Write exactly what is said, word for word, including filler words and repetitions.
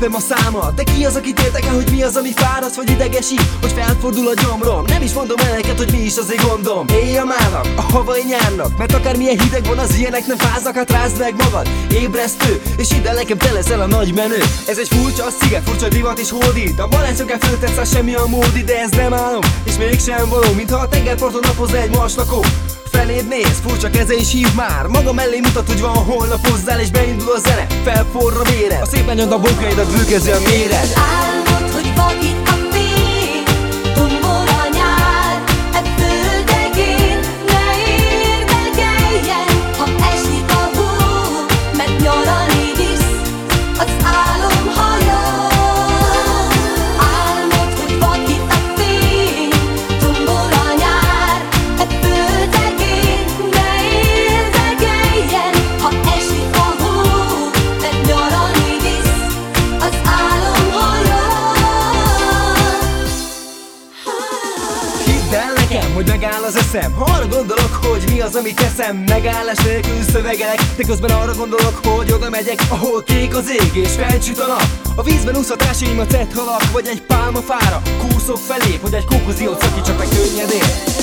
tippem a száma. De ki az, akit érdekel, hogy mi az, ami fáraszt vagy idegesít, hogy felfordul a gyomrom? Nem is mondom el neked, hogy mi is az én gondom. Éjjel mának, a havai nyárnak, mert akármilyen hideg van, az ilyenek nem fáznak. Hát rázd meg magad, ébresztő, és hidd el nekem, te leszel a nagy menő. Ez egy furcsa sziget, furcsa divat és hódít. A Balenciaga föltetsz, az semmi a módi, de ez nem álom, és mégsem való, mintha a tengerparton napozna egy marslakó. Feléd néz, furcsa keze és hív már. Maga mellé mutat, hogy van holnap hozzál, és beindul a zene, felforra véred. A szép anyag a bonkaidat bőkezi a méred. Álmod, hogy vakít a fény, tombol a nyár, e földegén ne érdekeljen, ha esik a hó, mert nyaralni visz az álomhajó. Álmod, hogy vakít a fény, tombol a nyár, e földegén ne érdekeljen, ha esik a hó, mert nyaralni visz az álomhajó. Hidd el nekem, hogy megáll az eszem, ha arra gondolok, hogy mi az, amit teszem. Megállás nélkül szövegelek, de közben arra gondolok, hogy oda megyek, ahol kék az ég és felcsüt a nap. A vízben úszva társaim a tett halak, vagy egy pálmafára kúszok felé, hogy egy kókuziót szakítsak meg könnyedén.